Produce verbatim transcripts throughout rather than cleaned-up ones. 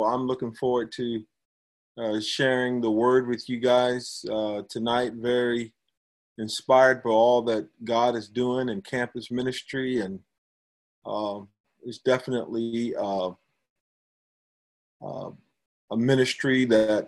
I'm looking forward to uh, sharing the word with you guys uh, tonight. Very inspired by all that God is doing in campus ministry, and uh, it's definitely uh, uh, a ministry that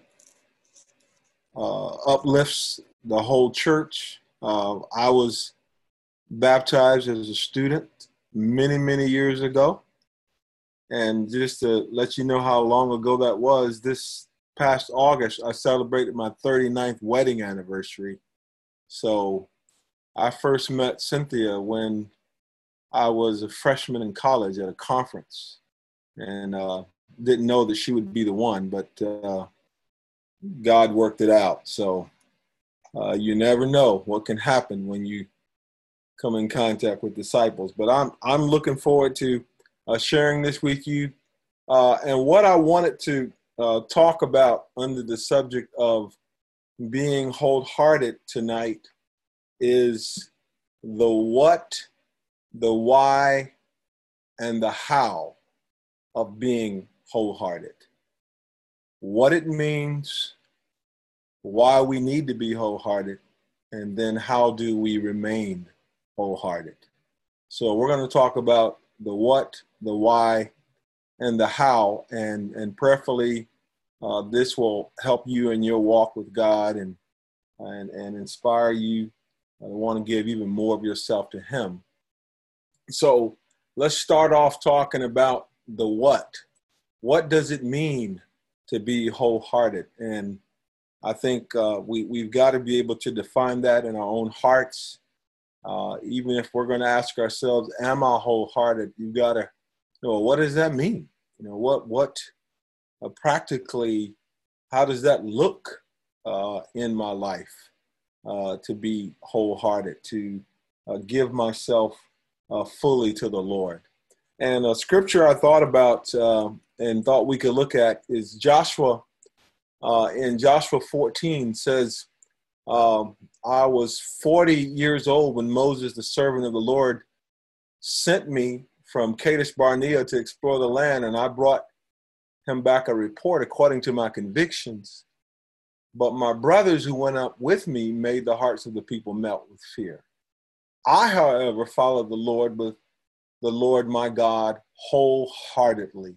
uh, uplifts the whole church. Uh, I was baptized as a student many, many years ago. And just to let you know how long ago that was, this past August, I celebrated my thirty-ninth wedding anniversary. So I first met Cynthia when I was a freshman in college at a conference, and uh, didn't know that she would be the one, but uh, God worked it out. So uh, you never know what can happen when you come in contact with disciples. But I'm I'm looking forward to uh, sharing this with you. Uh, and what I wanted to uh, talk about under the subject of being wholehearted tonight is the what, the why, and the how of being wholehearted. What it means, why we need to be wholehearted, and then how do we remain wholehearted. So we're going to talk about the what, the why, and the how, and and prayerfully uh, this will help you in your walk with God, and and and inspire you to want to give even more of yourself to Him. So let's start off talking about the what. What does it mean to be wholehearted? And I think uh, we we've got to be able to define that in our own hearts. Uh, even if we're going to ask ourselves, "Am I wholehearted?" You've got to know, what does that mean? You know, what, what uh, practically, how does that look uh, in my life uh, to be wholehearted, to uh, give myself uh, fully to the Lord? And a scripture I thought about uh, and thought we could look at is Joshua. Uh, in Joshua fourteen says, um, I was forty years old when Moses, the servant of the Lord, sent me from Kadesh Barnea to explore the land, and I brought him back a report according to my convictions. But my brothers who went up with me made the hearts of the people melt with fear. I, however, followed the Lord with the Lord my God wholeheartedly.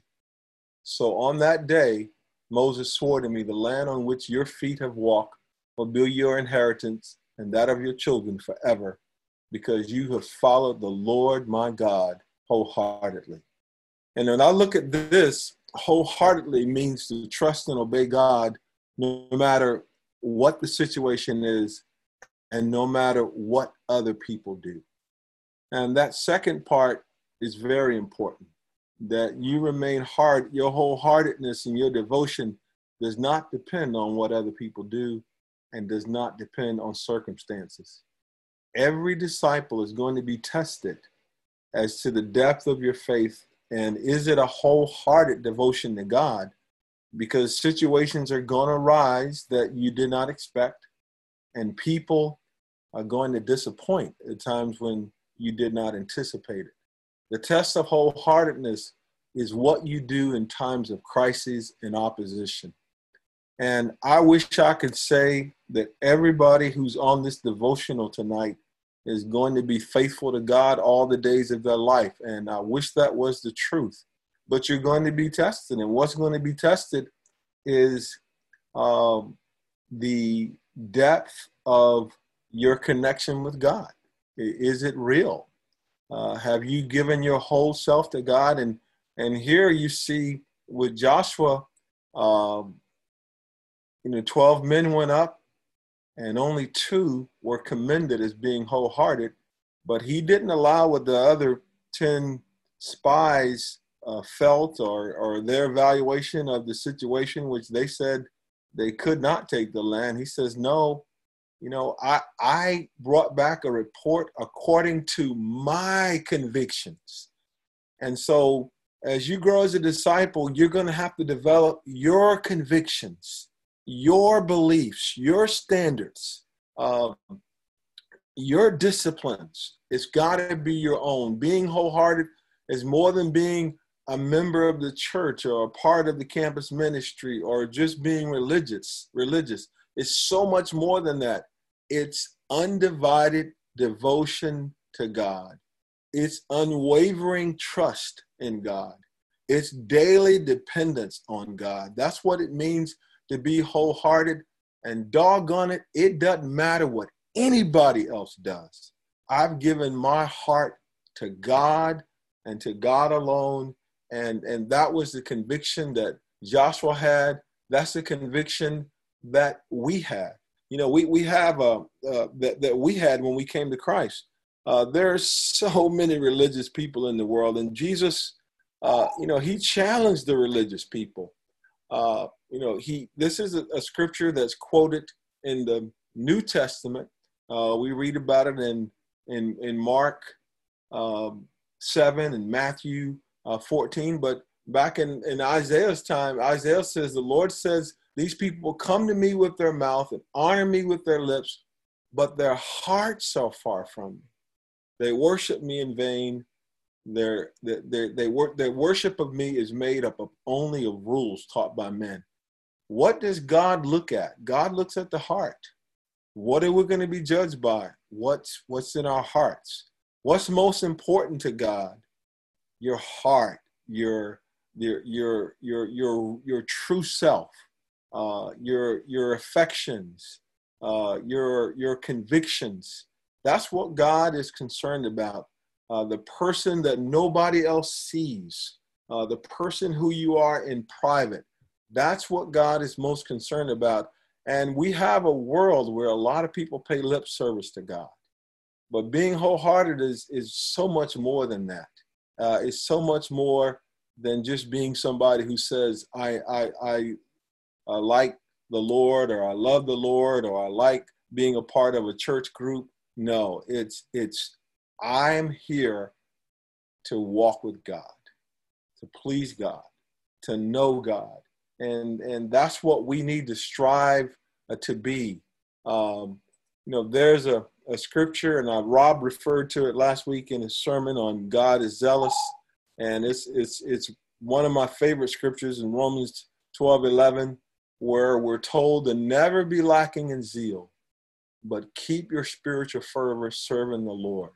So on that day, Moses swore to me, the land on which your feet have walked will be your inheritance and that of your children forever, because you have followed the Lord my God wholeheartedly. And when I look at this, wholeheartedly means to trust and obey God no matter what the situation is and no matter what other people do. And that second part is very important, that you remain hard. Your wholeheartedness and your devotion does not depend on what other people do and does not depend on circumstances. Every disciple is going to be tested as to the depth of your faith, and is it a wholehearted devotion to God? Because situations are going to arise that you did not expect, and people are going to disappoint at times when you did not anticipate it. The test of wholeheartedness is what you do in times of crisis and opposition. And I wish I could say that everybody who's on this devotional tonight is going to be faithful to God all the days of their life. And I wish that was the truth. But you're going to be tested. And what's going to be tested is um, the depth of your connection with God. Is it real? Uh, have you given your whole self to God? And and here you see with Joshua, um, you know, twelve men went up and only two were commended as being wholehearted, but he didn't allow what the other ten spies uh, felt or, or their evaluation of the situation, which they said they could not take the land. He says, no, you know, I, I brought back a report according to my convictions. And so as you grow as a disciple, you're going to have to develop your convictions, your beliefs, your standards, uh, your disciplines. It's got to be your own. Being wholehearted is more than being a member of the church or a part of the campus ministry or just being religious, religious. It's so much more than that. It's undivided devotion to God. It's unwavering trust in God. It's daily dependence on God. That's what it means to be wholehearted. And doggone it, it doesn't matter what anybody else does. I've given my heart to God and to God alone. And, and that was the conviction that Joshua had. That's the conviction that we had. You know, we, we have a, uh, that, that we had when we came to Christ. Uh, there's so many religious people in the world. And Jesus, uh, you know, he challenged the religious people. Uh, you know, he, this is a, a scripture that's quoted in the New Testament. Uh, we read about it in, in, in Mark um, seven and Matthew uh, fourteen. But back in, in Isaiah's time, Isaiah says, the Lord says, these people come to me with their mouth and honor me with their lips, but their hearts are far from me. They worship me in vain. Their, their, their, they work, their worship of me is made up of only of rules taught by men. What does God look at? God looks at the heart. What are we going to be judged by? What's, what's in our hearts? What's most important to God? Your heart, your, your, your, your, your, your true self, uh, your, your affections, uh, your, your convictions. That's what God is concerned about. Uh, the person that nobody else sees, uh, the person who you are in private. That's what God is most concerned about. And we have a world where a lot of people pay lip service to God. But being wholehearted is, is so much more than that. Uh, it's so much more than just being somebody who says, I, I, I, I like the Lord, or I love the Lord, or I like being a part of a church group. No, it's, it's, I'm here to walk with God, to please God, to know God. And, and that's what we need to strive uh, to be. Um, you know, there's a, a scripture, and uh, Rob referred to it last week in his sermon on God is zealous. And it's, it's, it's one of my favorite scriptures in Romans twelve eleven, where we're told to never be lacking in zeal, but keep your spiritual fervor serving the Lord.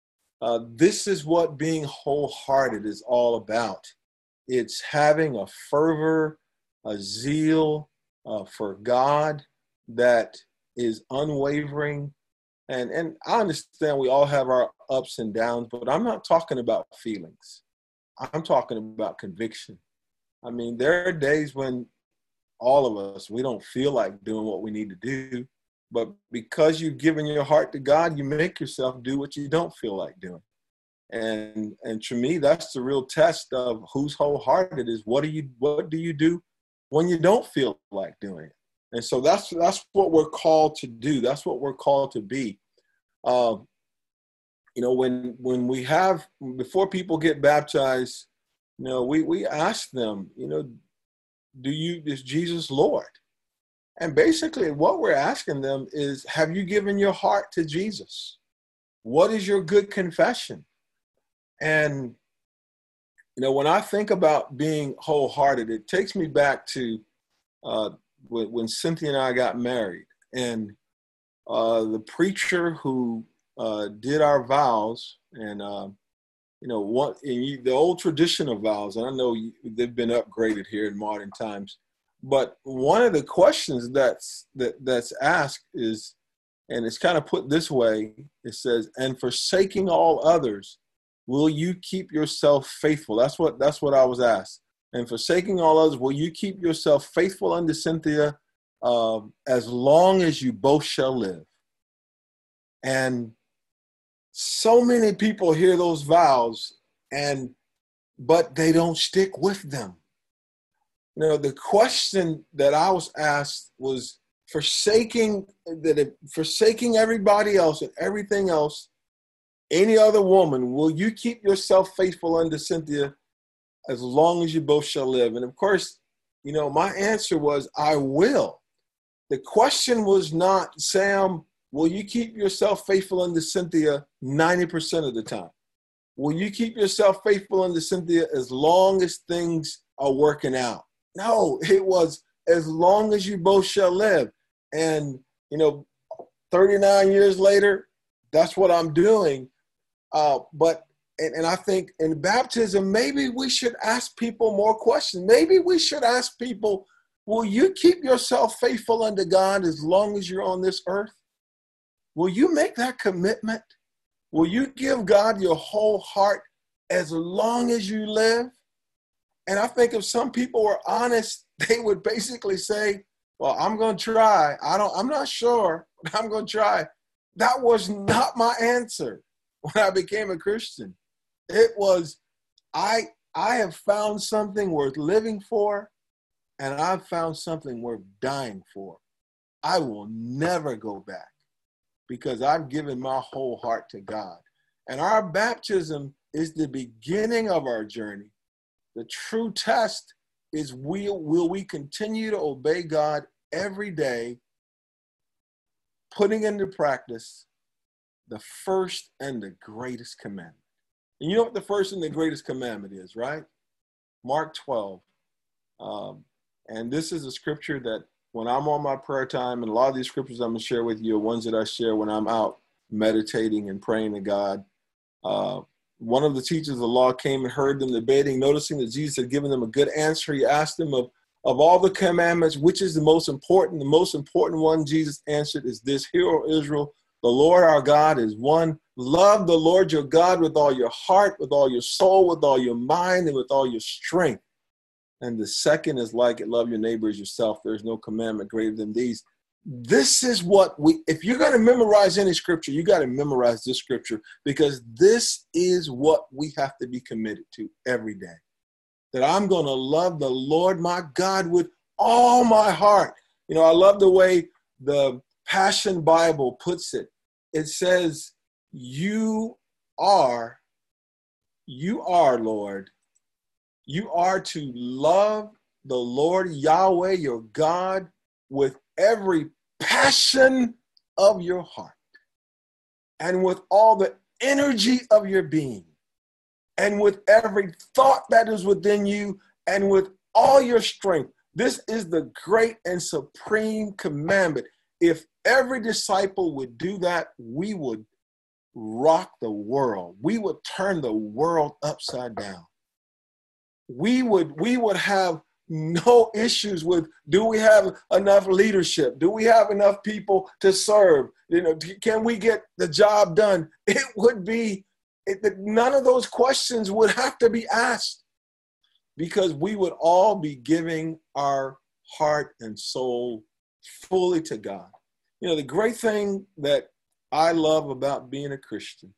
Uh, this is what being wholehearted is all about. It's having a fervor, a zeal uh, for God that is unwavering. And, and I understand we all have our ups and downs, but I'm not talking about feelings. I'm talking about conviction. I mean, there are days when all of us, we don't feel like doing what we need to do. But because you've given your heart to God, you make yourself do what you don't feel like doing. And and to me, that's the real test of who's wholehearted is what do you what do you do when you don't feel like doing it? And so that's that's what we're called to do. That's what we're called to be. Uh, you know, when when we have before people get baptized, you know, we we ask them, you know, do you is Jesus Lord? And basically what we're asking them is, have you given your heart to Jesus? What is your good confession? And, you know, when I think about being wholehearted, it takes me back to uh, when, when Cynthia and I got married. And uh, the preacher who uh, did our vows, and, uh, you know, what, and you, the old tradition of vows, and I know you, they've been upgraded here in modern times, but one of the questions that's that, that's asked is, and it's kind of put this way, it says, and forsaking all others, will you keep yourself faithful? That's what that's what I was asked. And forsaking all others, will you keep yourself faithful unto Cynthia uh, as long as you both shall live? And so many people hear those vows, and but they don't stick with them. You know, the question that I was asked was forsaking that if, forsaking everybody else and everything else, any other woman, will you keep yourself faithful unto Cynthia as long as you both shall live? And of course, you know, my answer was, I will. The question was not, Sam, will you keep yourself faithful unto Cynthia ninety percent of the time? will you keep yourself faithful unto Cynthia as long as things are working out? No, it was as long as you both shall live. And, you know, thirty-nine years later, that's what I'm doing. Uh, but, and, and I think in baptism, maybe we should ask people more questions. Maybe we should ask people, will you keep yourself faithful unto God as long as you're on this earth? Will you make that commitment? Will you give God your whole heart as long as you live? And I think if some people were honest, they would basically say, well, I'm going to try. I don't, I'm not sure, but I'm going to try. That was not my answer when I became a Christian. It was, I, I have found something worth living for, and I've found something worth dying for. I will never go back because I've given my whole heart to God. And our baptism is the beginning of our journey. The true test is will, will we continue to obey God every day, putting into practice the first and the greatest commandment. And you know what the first and the greatest commandment is, right? Mark twelve. Um, and this is a scripture that when I'm on my prayer time, and a lot of these scriptures I'm going to share with you are ones that I share when I'm out meditating and praying to God. Uh, one of the teachers of the law came and heard them debating, noticing that Jesus had given them a good answer. He asked them of, of all the commandments, which is the most important? The most important one, Jesus answered, is this: Hear, O Israel, the Lord our God is one. Love the Lord your God with all your heart, with all your soul, with all your mind, and with all your strength. And the second is like it: love your neighbor as yourself. There's no commandment greater than these. This is what we, if you're going to memorize any scripture, you got to memorize this scripture, because this is what we have to be committed to every day. That I'm going to love the Lord my God with all my heart. You know, I love the way the Passion Bible puts it. It says, you are, you are, Lord, you are to love the Lord Yahweh, your God, with every passion of your heart and with all the energy of your being and with every thought that is within you and with all your strength. This is the great and supreme commandment. If every disciple would do that, we would rock the world. We would turn the world upside down. We would, we would have no issues with, do we have enough leadership? Do we have enough people to serve? You know, can we get the job done? It would be, it, none of those questions would have to be asked, because we would all be giving our heart and soul fully to God. You know, the great thing that I love about being a Christian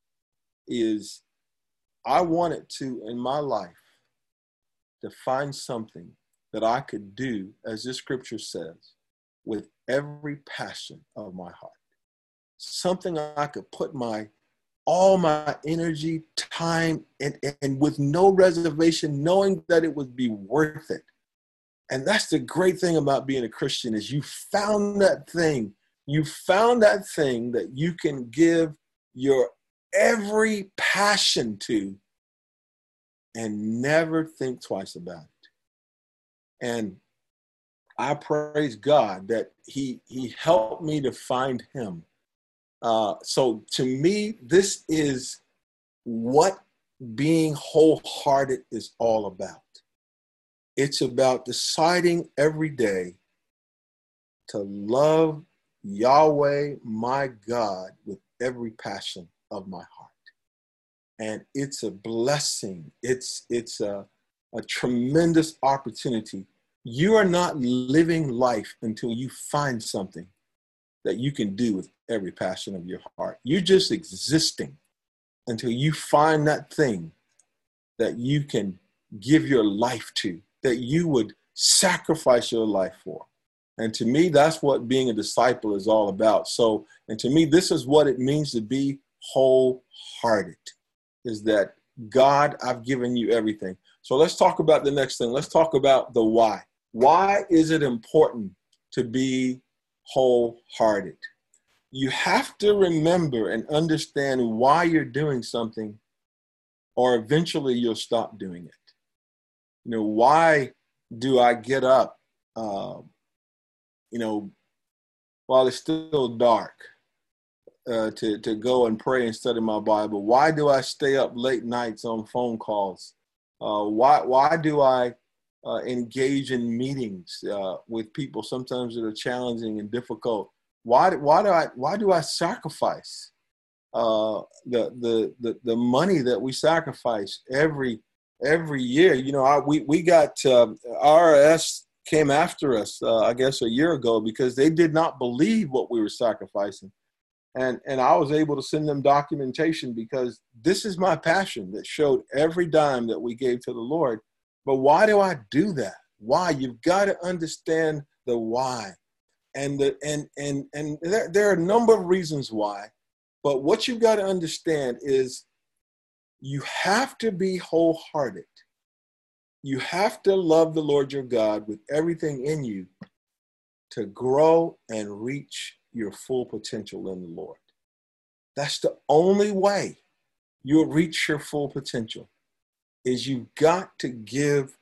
is I wanted to, in my life, to find something that I could do, as this scripture says, with every passion of my heart. Something I could put my, all my energy, time, and, and with no reservation, knowing that it would be worth it. And that's the great thing about being a Christian, is you found that thing. You found that thing that you can give your every passion to and never think twice about it. And I praise God that he, he helped me to find him. Uh, so to me, this is what being wholehearted is all about. It's about deciding every day to love Yahweh, my God, with every passion of my heart. And it's a blessing. It's, it's a, a tremendous opportunity. You are not living life until you find something that you can do with every passion of your heart. You're just existing until you find that thing that you can give your life to, that you would sacrifice your life for. And to me, that's what being a disciple is all about. So, and to me, this is what it means to be wholehearted, is that God, I've given you everything. So let's talk about the next thing. Let's talk about the why. Why is it important to be wholehearted? You have to remember and understand why you're doing something or eventually you'll stop doing it. You know, why do I get up, uh, you know, while it's still dark uh, to, to go and pray and study my Bible? Why do I stay up late nights on phone calls? Uh, why, why do I uh, engage in meetings uh, with people sometimes that are challenging and difficult? Why, why do I, why do I sacrifice uh, the, the, the, the money that we sacrifice every, every year? You know, I, we, we got, uh, R R S came after us, uh, I guess a year ago, because they did not believe what we were sacrificing. And, and I was able to send them documentation, because this is my passion that showed every dime that we gave to the Lord. But why do I do that? Why? You've got to understand the why. And the, and, and, and there, there are a number of reasons why, but what you've got to understand is you have to be wholehearted. You have to love the Lord your God with everything in you to grow and reach your full potential in the Lord. That's the only way you'll reach your full potential, is you've got to give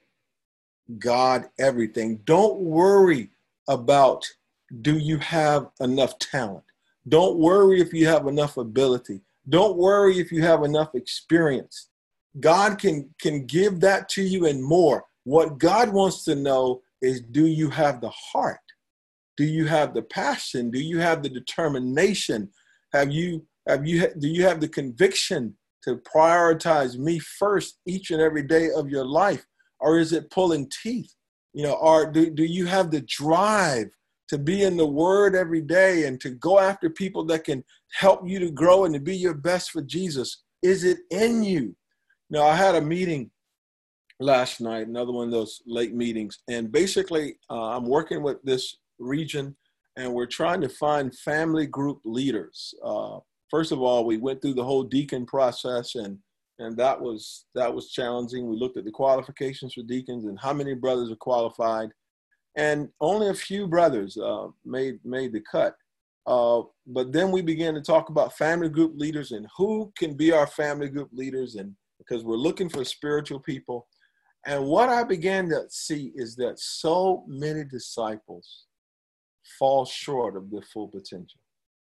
God everything. Don't worry about, do you have enough talent? Don't worry if you have enough ability. Don't worry if you have enough experience. God can, can give that to you and more. What God wants to know is, do you have the heart? Do you have the passion? Do you have the determination? Have you, have you, do you have the conviction to prioritize me first each and every day of your life? Or is it pulling teeth? You know, or do, do you have the drive to be in the Word every day and to go after people that can help you to grow and to be your best for Jesus? Is it in you? Now, I had a meeting last night, another one of those late meetings, and basically uh, I'm working with this region, and we're trying to find family group leaders. Uh, first of all, we went through the whole deacon process, and and that was that was challenging. We looked at the qualifications for deacons and how many brothers are qualified, and only a few brothers uh, made made the cut. Uh, but then we began to talk about family group leaders and who can be our family group leaders, and because we're looking for spiritual people. And what I began to see is that so many disciples fall short of their full potential.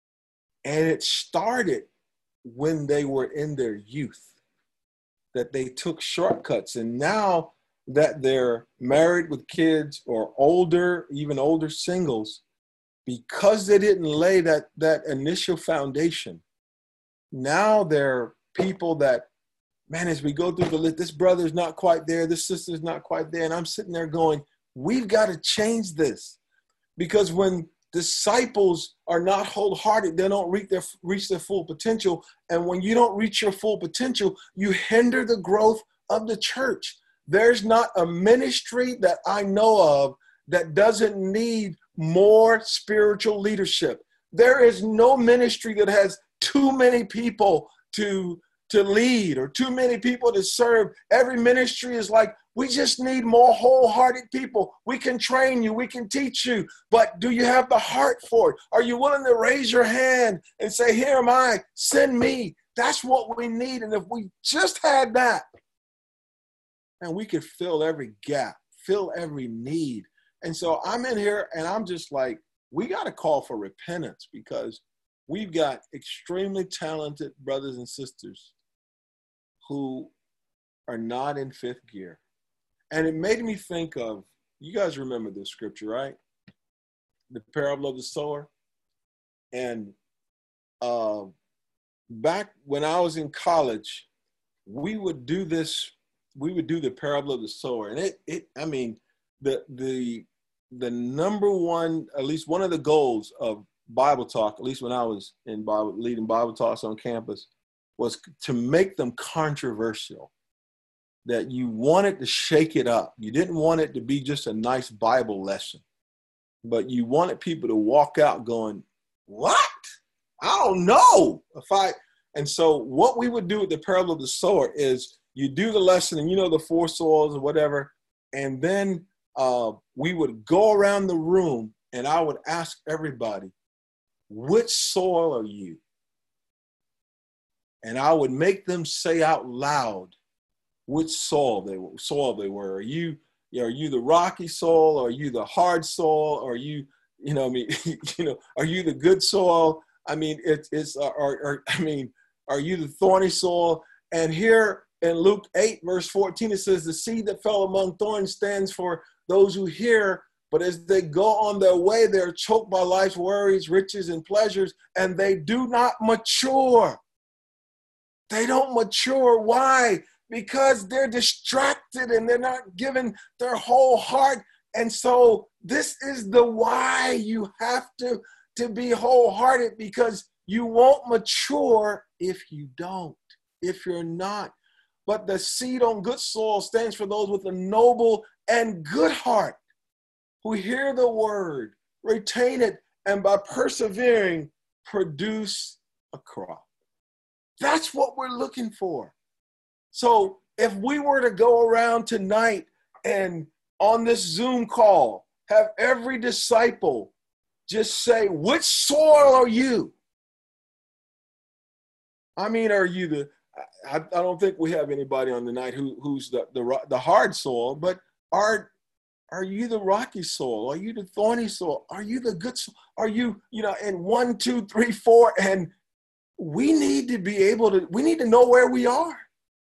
And it started when they were in their youth, that they took shortcuts. And now that they're married with kids or older, even older singles, because they didn't lay that, that initial foundation, now they're people that, man, as we go through the list, this brother's not quite there, this sister's not quite there. And I'm sitting there going, we've got to change this. Because when disciples are not wholehearted, they don't reach their, reach their full potential. And when you don't reach your full potential, you hinder the growth of the church. There's not a ministry that I know of that doesn't need more spiritual leadership. There is no ministry that has too many people to to lead or too many people to serve. Every ministry is like, we just need more wholehearted people. We can train you, we can teach you, but do you have the heart for it? Are you willing to raise your hand and say, here am I, send me? That's what we need. And if we just had that, and we could fill every gap, fill every need. And so I'm in here and I'm just like, we got to call for repentance, because we've got extremely talented brothers and sisters who are not in fifth gear. And it made me think of, you guys remember this scripture, right? The parable of the sower. And uh, back when I was in college, we would do this, we would do the parable of the sower. And it, it I mean, the, the, the number one, at least one of the goals of Bible talk, at least when I was in Bible, leading Bible talks on campus, was to make them controversial, that you wanted to shake it up. You didn't want it to be just a nice Bible lesson, but you wanted people to walk out going, what? I don't know. If I, and so what we would do with the parable of the sower is you do the lesson and you know the four soils or whatever, and then uh, we would go around the room and I would ask everybody, which soil are you? And I would make them say out loud which soil they were. Soil they were. Are you, are you the rocky soil? Or are you the hard soil? Or are you, you know, I mean, you know, are you the good soil? I mean, it's, it's, or, or, I mean, are you the thorny soil? And here in Luke eight, verse fourteen, it says, the seed that fell among thorns stands for those who hear, but as they go on their way, they're choked by life's worries, riches, and pleasures, and they do not mature. They don't mature. Why? Because they're distracted and they're not giving their whole heart. And so this is the why you have to, to be wholehearted, because you won't mature if you don't, if you're not. But the seed on good soil stands for those with a noble and good heart, who hear the word, retain it, and by persevering, produce a crop. That's what we're looking for. So if we were to go around tonight and on this Zoom call, have every disciple just say, which soil are you? I mean, are you the, I, I don't think we have anybody on the night who, who's the, the, the hard soil, but are, are you the rocky soil? Are you the thorny soil? Are you the good soil? Are you, you know, and one, two, three, four, and we need to be able to, we need to know where we are.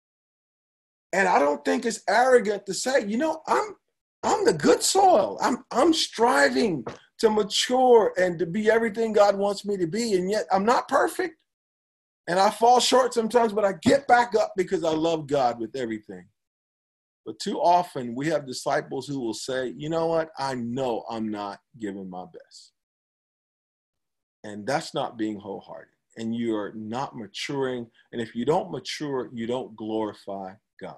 And I don't think it's arrogant to say, you know, I'm, I'm the good soil. I'm, I'm striving to mature and to be everything God wants me to be. And yet I'm not perfect. And I fall short sometimes, but I get back up because I love God with everything. But too often we have disciples who will say, you know what? I know I'm not giving my best. And that's not being wholehearted. And you're not maturing. And if you don't mature, you don't glorify God.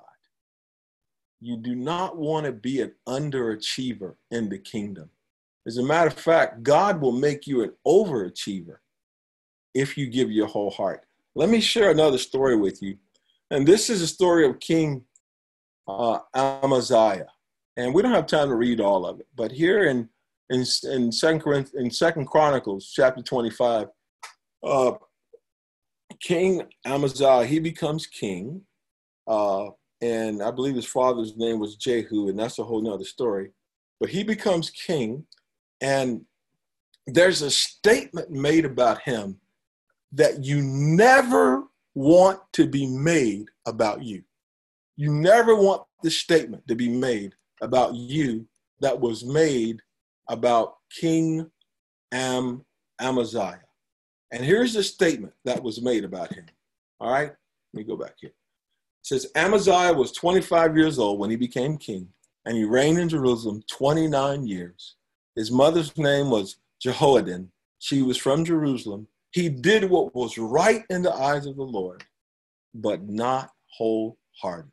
You do not want to be an underachiever in the kingdom. As a matter of fact, God will make you an overachiever if you give your whole heart. Let me share another story with you. And this is a story of King uh, Amaziah. And we don't have time to read all of it. But here in, in, in, Second, in Second Chronicles, chapter twenty-five, uh, King Amaziah, he becomes king. Uh, and I believe his father's name was Jehu, and that's a whole nother story. But he becomes king, and there's a statement made about him that you never want to be made about you. You never want this statement to be made about you that was made about King Am, Amaziah. And here's the statement that was made about him. All right, let me go back here. It says, Amaziah was twenty-five years old when he became king, and he reigned in Jerusalem twenty-nine years. His mother's name was Jehoadin. She was from Jerusalem. He did what was right in the eyes of the Lord, but not wholeheartedly.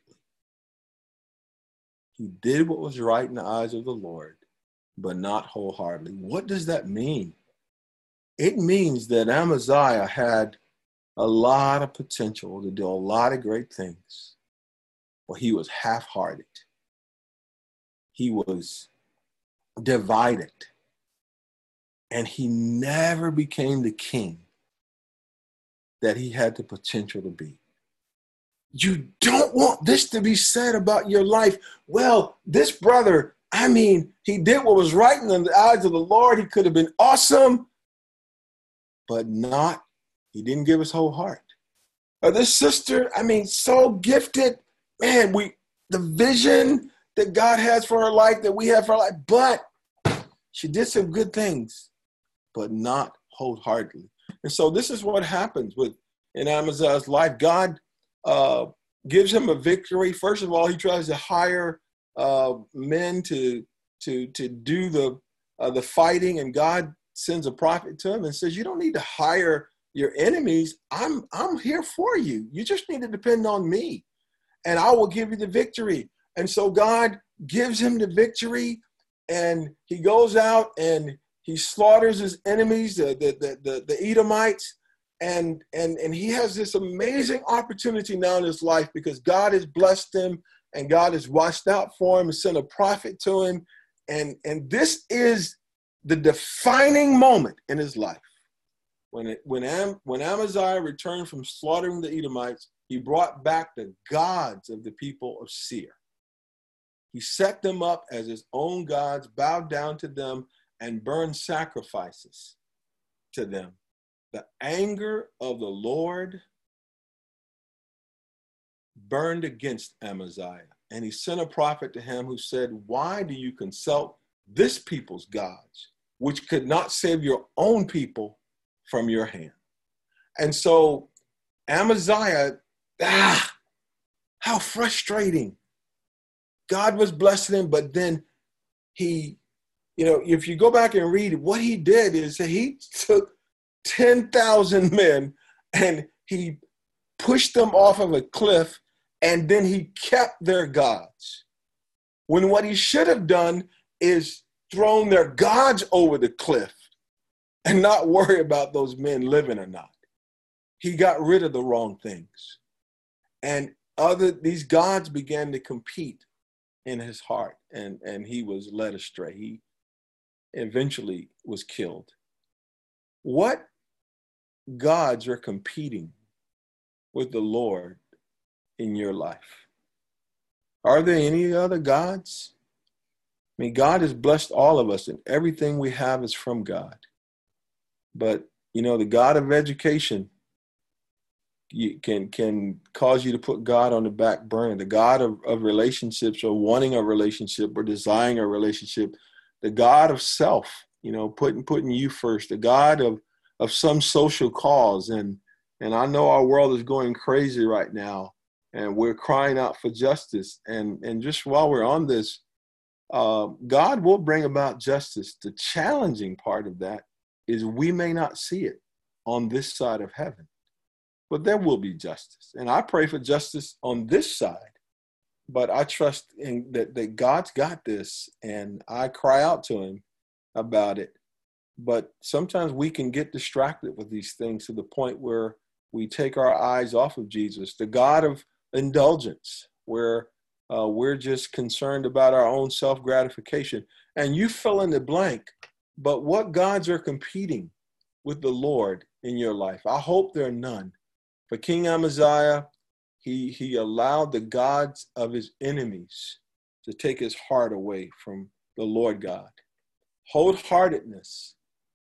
He did what was right in the eyes of the Lord, but not wholeheartedly. What does that mean? It means that Amaziah had a lot of potential to do a lot of great things, but he was half-hearted. He was divided, and he never became the king that he had the potential to be. You don't want this to be said about your life. Well, this brother, I mean, he did what was right in the eyes of the Lord. He could have been awesome, but not, he didn't give his whole heart. Or this sister, I mean, so gifted. Man, we, the vision that God has for her life, that we have for her life, but she did some good things, but not wholeheartedly. And so this is what happens with in Amaziah's life. God uh, gives him a victory. First of all, he tries to hire uh, men to to to do the uh, the fighting, and God sends a prophet to him and says, "You don't need to hire your enemies. I'm I'm here for you. You just need to depend on me, and I will give you the victory." And so God gives him the victory, and he goes out and he slaughters his enemies, the, the, the, the, the Edomites, and, and, and he has this amazing opportunity now in his life because God has blessed him and God has watched out for him and sent a prophet to him. And, and this is the defining moment in his life. When, it, when, Am, when Amaziah returned from slaughtering the Edomites, He brought back the gods of the people of Seir. He set them up as his own gods, bowed down to them, and burned sacrifices to them. The anger of the Lord burned against Amaziah, and he sent a prophet to him who said, why do you consult this people's gods, which could not save your own people from your hand? And so Amaziah, ah, how frustrating. God was blessing him, but then he, you know, if you go back and read, what he did is he took ten thousand men and he pushed them off of a cliff, and then he kept their gods. When what he should have done is thrown their gods over the cliff and not worry about those men living or not. He got rid of the wrong things. And other these gods began to compete in his heart, and, and he was led astray. He eventually was killed. What gods are competing with the Lord in your life? Are there any other gods? I mean, God has blessed all of us, and everything we have is from God. But, you know, the God of education you can can cause you to put God on the back burner. The God of, of relationships, or wanting a relationship, or desiring a relationship. The God of self, you know, putting putting you first. The God of of some social cause. And and I know our world is going crazy right now, and we're crying out for justice. And and just while we're on this, uh, God will bring about justice. The challenging part of that is we may not see it on this side of heaven. But there will be justice. And I pray for justice on this side. But I trust in that, that God's got this, and I cry out to him about it. But sometimes we can get distracted with these things to the point where we take our eyes off of Jesus, the God of indulgence, where uh, we're just concerned about our own self-gratification. And you fill in the blank, but what gods are competing with the Lord in your life? I hope there are none. For King Amaziah, he, he allowed the gods of his enemies to take his heart away from the Lord God. Wholeheartedness.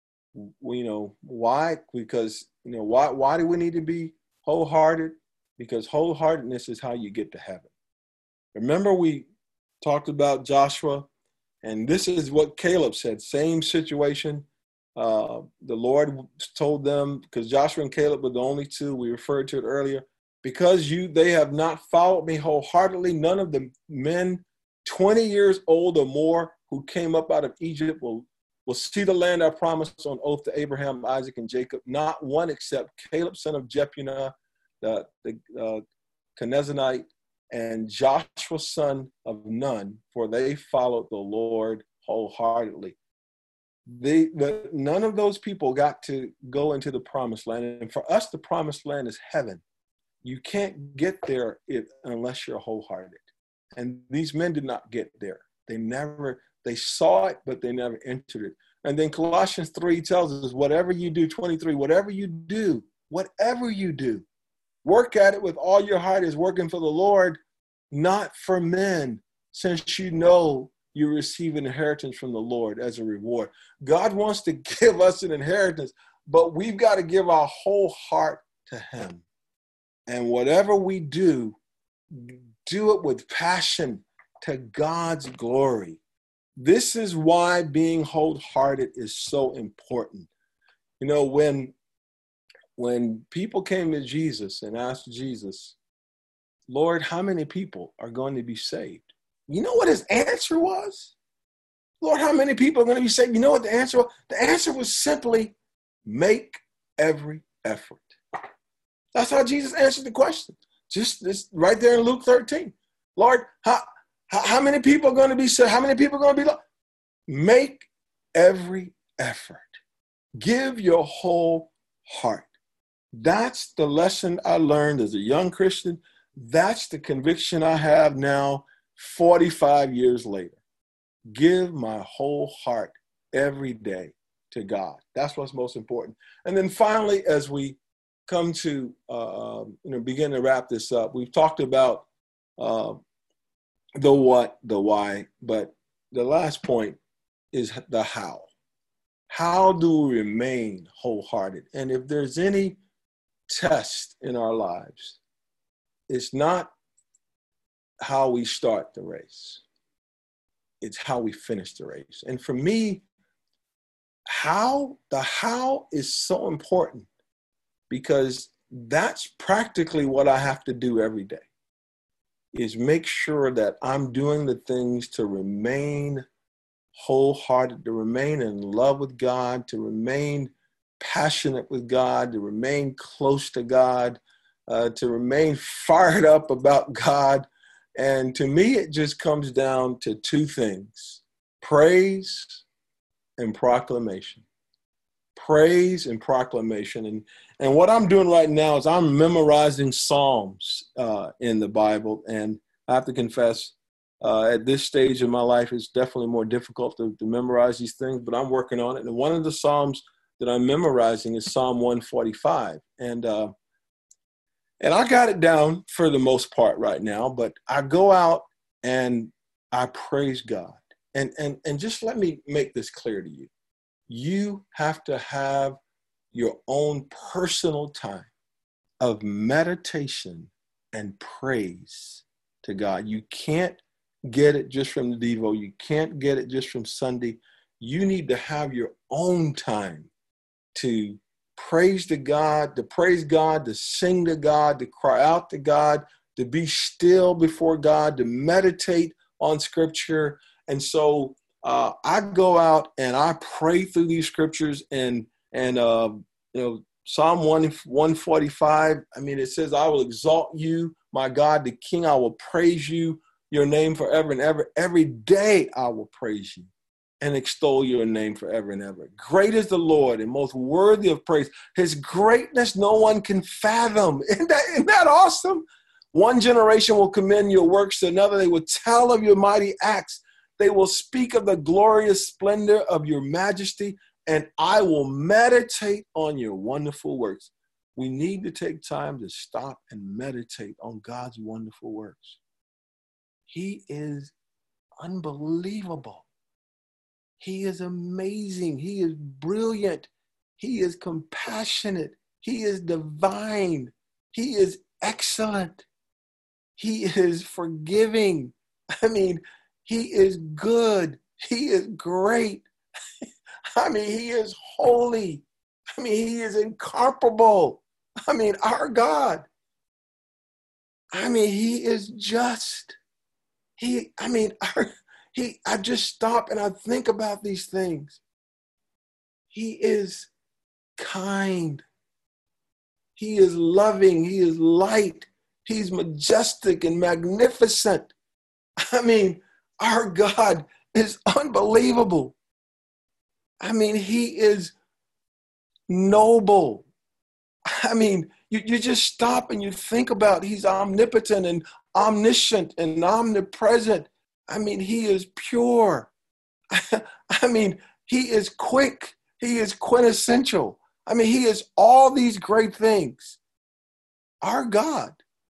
You know, why? Because, you know, why, why do we need to be wholehearted? Because wholeheartedness is how you get to heaven. Remember, we talked about Joshua, and this is what Caleb said, same situation. Uh, the Lord told them, because Joshua and Caleb were the only two, we referred to it earlier, because you they have not followed me wholeheartedly, none of the men twenty years old or more who came up out of Egypt will, will see the land I promised on oath to Abraham, Isaac, and Jacob. Not one except Caleb, son of Jephunneh, the, the uh, Kenizzite, and Joshua, son of Nun, for they followed the Lord wholeheartedly. They, the, none of those people got to go into the promised land. And for us, the promised land is heaven. You can't get there if, unless you're wholehearted. And these men did not get there. They never, they saw it, but they never entered it. And then Colossians three tells us, whatever you do, twenty-three, whatever you do, whatever you do, work at it with all your heart as working for the Lord, not for men, since you know you receive an inheritance from the Lord as a reward. God wants to give us an inheritance, but we've got to give our whole heart to him. And whatever we do, do it with passion to God's glory. This is why being wholehearted is so important. You know, when, when people came to Jesus and asked Jesus, Lord, how many people are going to be saved? You know what his answer was? Lord, how many people are going to be saved? You know what the answer was? The answer was simply, make every effort. That's how Jesus answered the question. Just this right there in Luke thirteen. Lord, how, how, how many people are going to be saved? How many people are going to be loved? Make every effort. Give your whole heart. That's the lesson I learned as a young Christian. That's the conviction I have now, forty-five years later. Give my whole heart every day to God. That's what's most important. And then finally, as we come to uh, you know begin to wrap this up. We've talked about uh, the what, the why, but the last point is the how. How do we remain wholehearted? And if there's any test in our lives, it's not how we start the race. It's how we finish the race. And for me, how, the how is so important because that's practically what I have to do every day, is make sure that I'm doing the things to remain wholehearted, to remain in love with God, to remain passionate with God, to remain close to God, uh, to remain fired up about God. And to me, it just comes down to two things: praise and proclamation. Praise and proclamation. And, and what I'm doing right now is I'm memorizing Psalms uh, in the Bible. And I have to confess, uh, at this stage of my life, it's definitely more difficult to, to memorize these things, but I'm working on it. And one of the Psalms that I'm memorizing is Psalm one forty-five. And uh, And I got it down for the most part right now, but I go out and I praise God. And, and, and just let me make this clear to you. You have to have your own personal time of meditation and praise to God. You can't get it just from the Devo. You can't get it just from Sunday. You need to have your own time to praise to God, to praise God, to sing to God, to cry out to God, to be still before God, to meditate on Scripture. And so uh, I go out and I pray through these Scriptures, and and uh, you know Psalm one forty-five. I mean, it says, "I will exalt you, my God, the King. I will praise you, your name forever and ever. Every day I will praise you and extol your name forever and ever. Great is the Lord and most worthy of praise. His greatness no one can fathom." Isn't that, isn't that awesome? One generation will commend your works to another. They will tell of your mighty acts. They will speak of the glorious splendor of your majesty, and I will meditate on your wonderful works. We need to take time to stop and meditate on God's wonderful works. He is unbelievable. He is amazing. He is brilliant. He is compassionate. He is divine. He is excellent. He is forgiving. I mean, he is good. He is great. I mean, he is holy. I mean, he is incomparable. I mean, our God. I mean, he is just. He, I mean, our He, I just stop and I think about these things. He is kind. He is loving. He is light. He's majestic and magnificent. I mean, our God is unbelievable. I mean, he is noble. I mean, you, you just stop and you think about he's omnipotent and omniscient and omnipresent. I mean, he is pure. I mean, he is quick. He is quintessential. I mean, he is all these great things. Our God,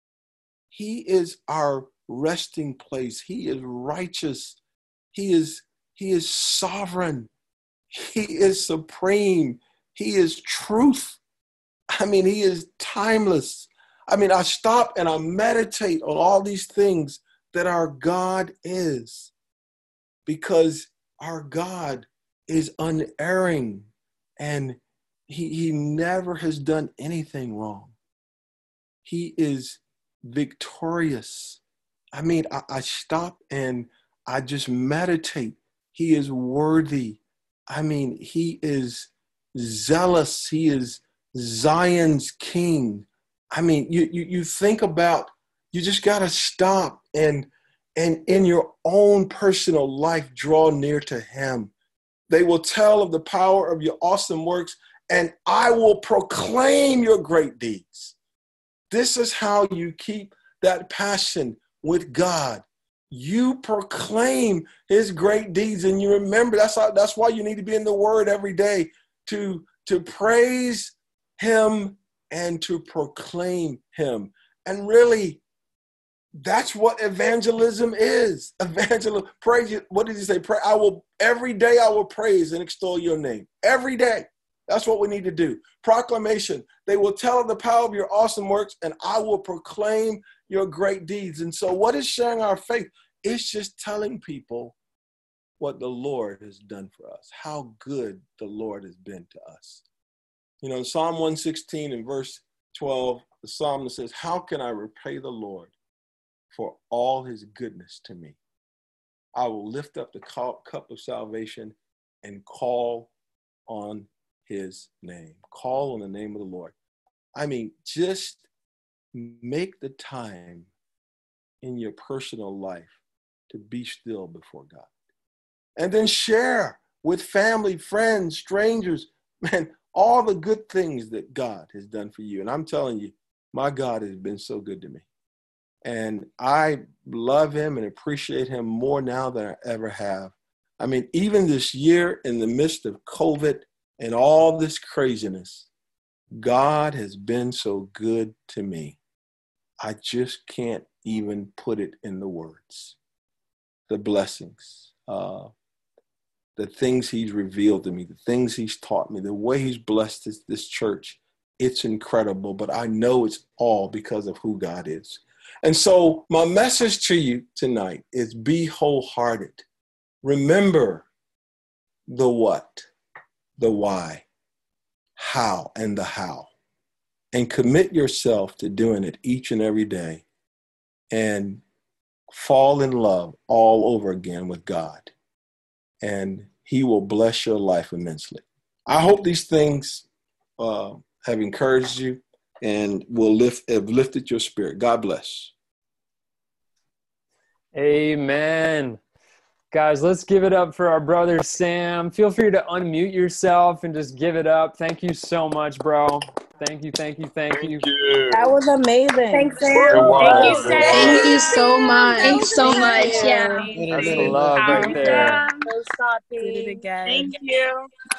he is our resting place. He is righteous. He is, he is sovereign. He is supreme. He is truth. I mean, he is timeless. I mean, I stop and I meditate on all these things that our God is, because our God is unerring and he, he never has done anything wrong. He is victorious. I mean, I, I stop and I just meditate. He is worthy. I mean, he is zealous. He is Zion's king. I mean, you, you, you think about, you just got to stop and, and in your own personal life, draw near to him. They will tell of the power of your awesome works, and I will proclaim your great deeds. This is how you keep that passion with God. You proclaim his great deeds, and you remember, that's how, that's why you need to be in the word every day, to, to praise him and to proclaim him. And really, that's what evangelism is. Evangelism, praise you. What did he say? Pray, I will, every day I will praise and extol your name. Every day. That's what we need to do. Proclamation. They will tell of the power of your awesome works, and I will proclaim your great deeds. And so what is sharing our faith? It's just telling people what the Lord has done for us, how good the Lord has been to us. You know, in Psalm one sixteen and verse twelve, the psalmist says, how can I repay the Lord for all his goodness to me? I will lift up the cup of salvation and call on his name. Call on the name of the Lord. I mean, just make the time in your personal life to be still before God. And then share with family, friends, strangers, man, all the good things that God has done for you. And I'm telling you, my God has been so good to me. And I love him and appreciate him more now than I ever have. I mean, even this year in the midst of COVID and all this craziness, God has been so good to me. I just can't even put it in the words. The blessings, uh, the things he's revealed to me, the things he's taught me, the way he's blessed this, this church, it's incredible. But I know it's all because of who God is. And so my message to you tonight is be wholehearted. Remember the what, the why, how, and the how. And commit yourself to doing it each and every day. And fall in love all over again with God. And he will bless your life immensely. I hope these things uh, have encouraged you and will lift, have lifted your spirit. God bless. Amen. Guys, let's give it up for our brother Sam. Feel free to unmute yourself and just give it up. Thank you so much, bro. Thank you, thank you, thank, thank you. you. That was amazing. Thanks, Sam. Thank you, Sam. Thank you so much. Thanks so much. Yeah. That's the love right there. So did it again. Thank you.